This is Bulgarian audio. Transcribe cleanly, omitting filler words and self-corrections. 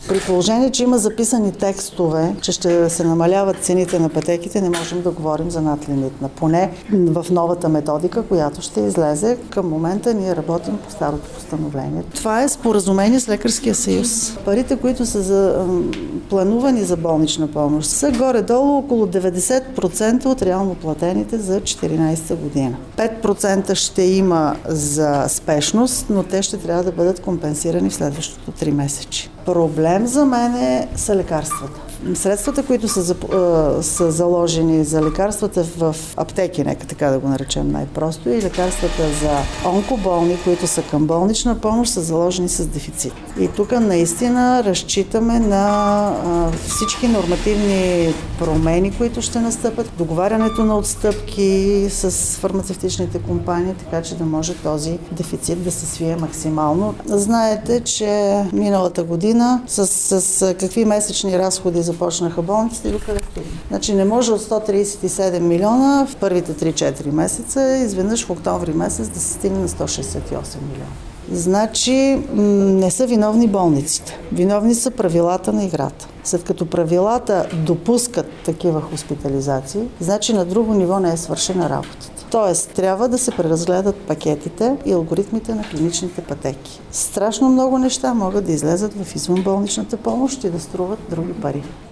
При положение, че има записани текстове, че ще се намаляват цените на пътеките, не можем да говорим за надлимитна. Поне в новата методика, която ще излезе, към момента ние работим по старото постановление. Това е споразумение с Лекарския съюз. Парите, които са планувани за болнична помощ, са горе-долу около 90% от реално платените за 2014 година. 5% ще има за спешност, но те ще трябва да бъдат компенсирани в следващото 3 месече. Проблем за мен са лекарствата. Средствата, които са заложени за лекарствата в аптеки, нека така да го наречем най-просто, и лекарствата за онкоболни, които са към болнична помощ, са заложени с дефицит. И тук наистина разчитаме на всички нормативни промени, които ще настъпят, договарянето на отстъпки с фармацевтичните компании, така че да може този дефицит да се свие максимално. Знаете, че миналата година с какви месечни разходи започнаха болниците и докъде стигна. Значи не може от 137 милиона в първите 3-4 месеца, изведнъж в октомври месец да се стигне на 168 милиона. Значи не са виновни болниците. Виновни са правилата на играта. След като правилата допускат такива хоспитализации, значи на друго ниво не е свършена работата. Тоест, трябва да се преразгледат пакетите и алгоритмите на клиничните пътеки. Страшно много неща могат да излезат в извънболничната помощ и да струват други пари.